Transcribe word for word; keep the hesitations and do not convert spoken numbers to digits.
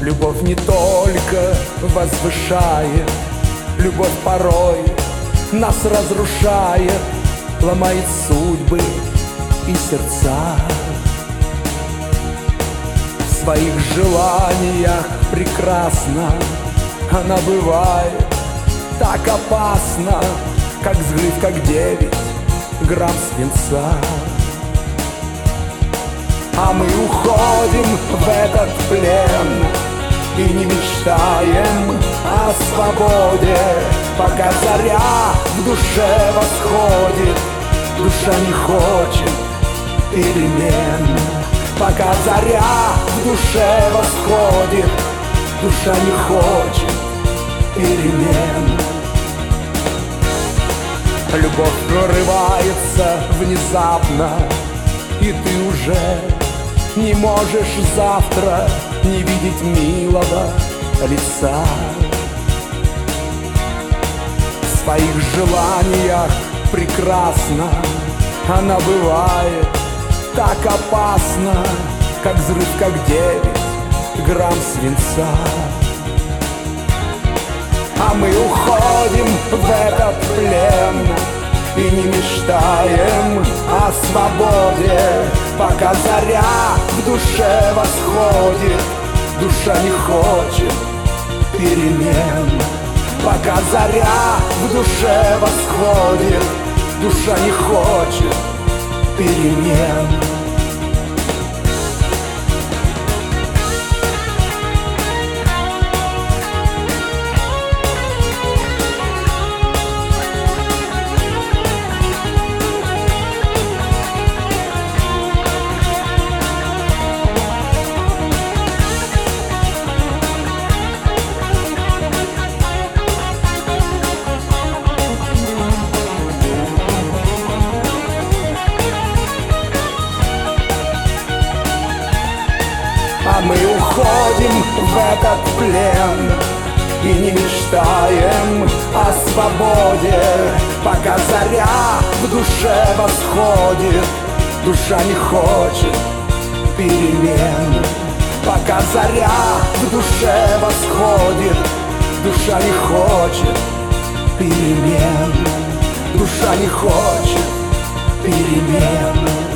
Любовь не только возвышает, любовь порой нас разрушает, ломает судьбы и сердца. В своих желаниях прекрасна, она бывает так опасна, как взрыв, как девять грамм свинца. А мы уходим в этот плен и не мечтаем о свободе, пока заря в душе восходит. Душа не хочет перемен, пока заря в душе восходит. Душа не хочет перемен. Любовь прорывается внезапно, и ты уже не можешь завтра не видеть милого лица. В своих желаниях прекрасна, она бывает так опасна, как взрыв, как девять грамм свинца. А мы уходим в этот плен и не мечтаем о свободе, пока заря в душе восходит. Душа не хочет перемен, пока заря в душе восходит. Душа не хочет перемен. А мы уходим в этот плен и не мечтаем о свободе, пока заря в душе восходит. Душа не хочет перемен, пока заря в душе восходит. Душа не хочет перемен. Душа не хочет перемен.